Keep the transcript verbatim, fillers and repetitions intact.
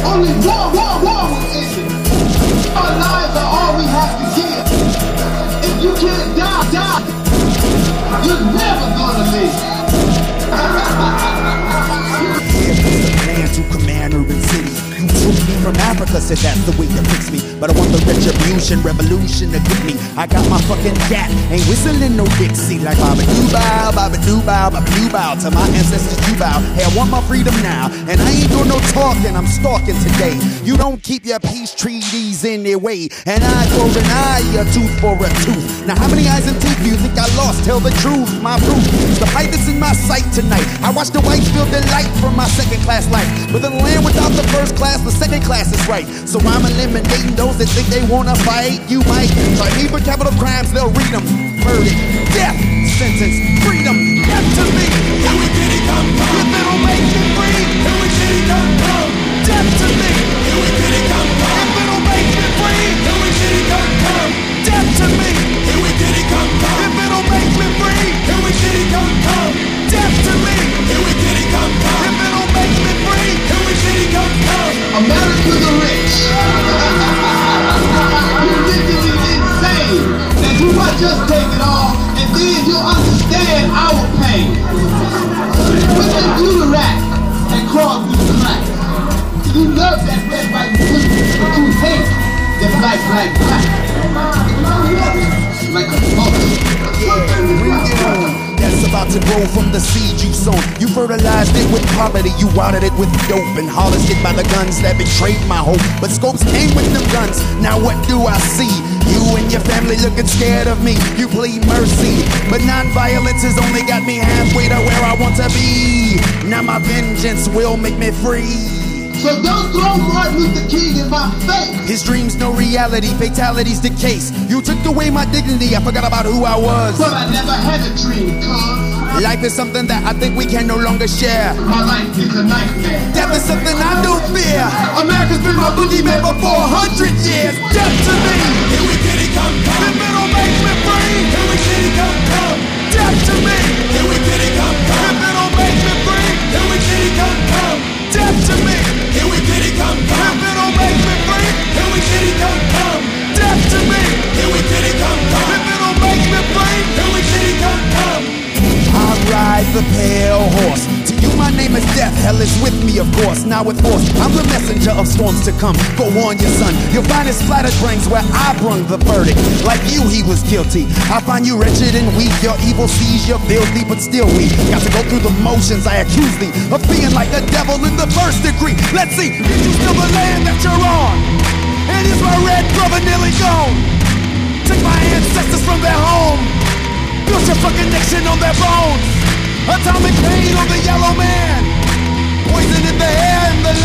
Only war, war, war will end it. Our lives are all we have to give. If you can't die, die. You're never gonna live. Man to command urban cities. You took me from Africa, said that's the way to fix me. But I want the retribution, revolution to get me. I got my fucking gat, ain't whistling no Dixie. Like Baba Doo Bow, Baba Doo Bow, Baba Doo Bow. To my ancestors you bow. Hey, I want my freedom now, and I ain't doing no talking, I'm stalking today. You don't keep your peace treaties in their way. An eye for an eye, a tooth for a tooth. Now how many eyes and teeth do you think I lost? Tell the truth, my proof. The pipe is in my sight tonight. I watch the whites feel delight from my second class life. But in the land without the first class, the second class is right. So I'm eliminating those that think they wanna fight. You might try me for capital crimes, they'll read them. Verdict, death, sentence, freedom, death to me. Here we did it come come. If it'll make me free, Here we did it come come. death to me. Here we did it come come. If it'll make me free, Here we did it come come. death to me. Here we did it come come. If it'll make me free, Here we did it come come. death to me. Here we did it come come. If it'll make me free, Here we did it come come. America the rich. You're literally insane. That you might just take it all, and then you'll understand our pain. We can do the rap and crawl through the cracks. You love that red, white, and blue, but you hate that black, black, black. Like a monkey. That's about to grow from the seed you sown. You fertilized it with poverty, you watered it with dope, and harvested by the guns that betrayed my hope. But scopes came with them guns. Now what do I see? You and your family looking scared of me. You plead mercy, but non-violence has only got me halfway to where I want to be. Now my vengeance will make me free. So don't throw Martin Luther King in my face. His dreams, no reality, fatality's the case. You took away my dignity, I forgot about who I was. But I never had a dream, cuz Life is something that I think we can no longer share. my life is a nightmare. Death is something I do fear. America's been my boogeyman for four hundred years. Death to me. Here we did it come come. If it'll make me free. Here we did it come come. Death to me. Here we did it come come. If it'll make me free. Here we did it come come. Death to me. Here we did it come come. If it'll make me free. Here we did it come come. Death to me. Here we did it come come. If it'll make me free. Here we did it come come. I ride the pale horse. To you my name is death, hell is with me of course. Now with force, I'm the messenger of storms to come. Forewarn your son, you'll find his splattered brains where I brung the verdict. Like you, he was guilty. I find you wretched and weak. Your evil sees you're filthy, but still weak. Got to go through the motions, I accuse thee of being like a devil in the first degree. Let's see, is you still the land that you're on? And is my red brother nearly gone? Took my ancestors from their home, built your fucking nation on their bones. Atomic pain on the yellow man, poison in the air and the